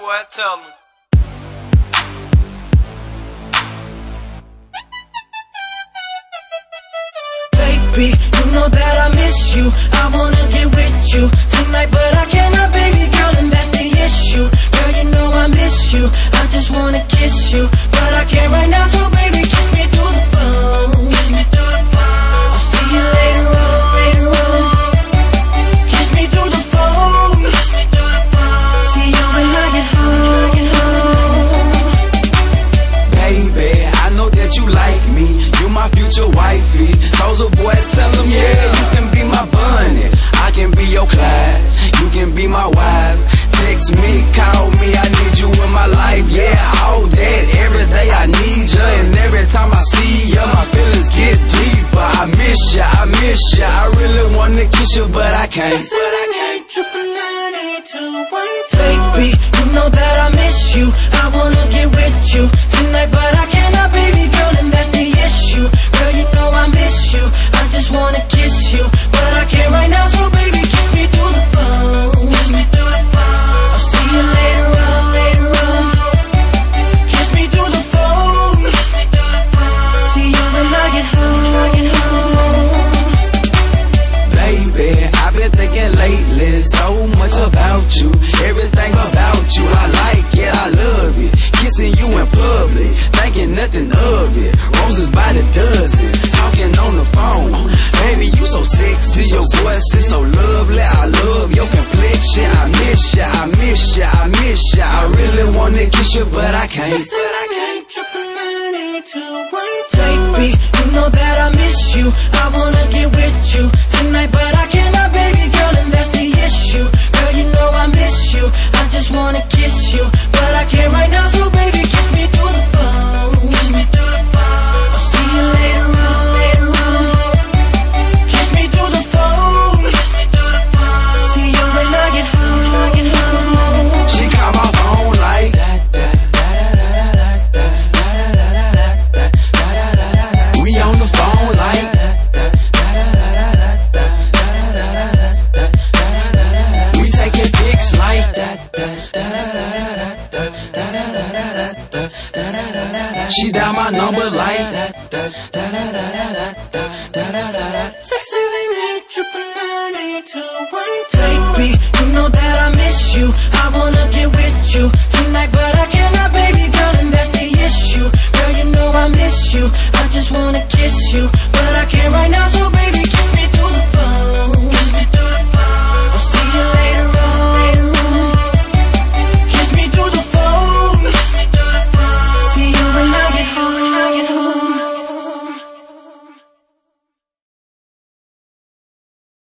boy, tell me. Baby, you know that I miss you. I wanna get with you tonight, but I cannot, baby girl, and that's the issue. Girl, you know I miss you. I just wanna kiss you, but I can't right now, so baby, kiss me through the phone. Kiss me through the phone. I'll see you later on, later on. Kiss me through the phone. Kiss me through the phone. See you when I get home, get home. Baby, I know that you like me. You my future wifey. Soulja Boy, tell him, yeah, you can be my bunny. I can be your Clyde. You can be my wife. Text me, call me, I need you in my life. Yeah, all that, every day I need you. And every time I see you, my feelings get deeper. I miss you, I miss you. I really wanna kiss you, but I can't. Baby, you know that I miss you. I wanna get with you tonight, but I cannot, baby girl, and that's the issue. Girl, you know I miss you. I just wanna kiss you, but I can't right now, so baby, kiss me through the phone. Kiss me through the phone. I'll see you later on, later on. Kiss me through the phone. Kiss me through the phone. See you when I get home, get home. Baby, I've been thinking lately so much about you. Everything about you, I like it, I love it. Kissing you in public, thinking nothing of it. Roses by the dozen, talking on the phone. Baby, you so sexy, your voice is so lovely. I love your complexion. I miss ya, I miss ya, I miss ya. I really wanna kiss you, but I can't. Baby, you know that I miss you.